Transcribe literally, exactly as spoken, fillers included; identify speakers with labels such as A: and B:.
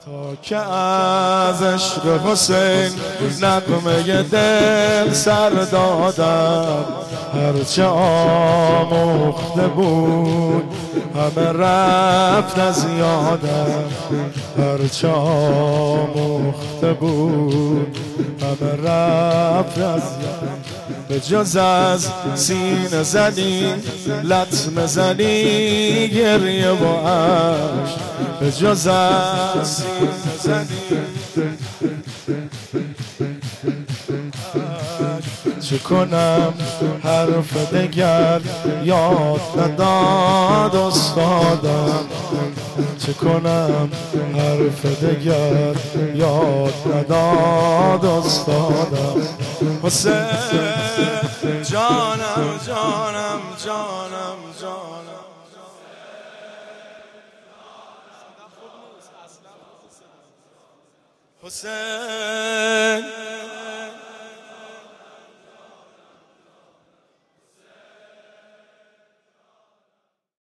A: تا که از عشق حسین نغمه دل سر دادم، هرچه آموخته بود همه رفت از یادم، هرچه آموخته بود همه رفت از یادم. به جز از سینه زنی لطمه زنی گریه و عشق، به جز از سینه زنی چه کنم حرف دگر یاد نداد استادم، چه کنم حرف دگر یاد نداد استادم. حسین جانم جانم جانم جانم حسین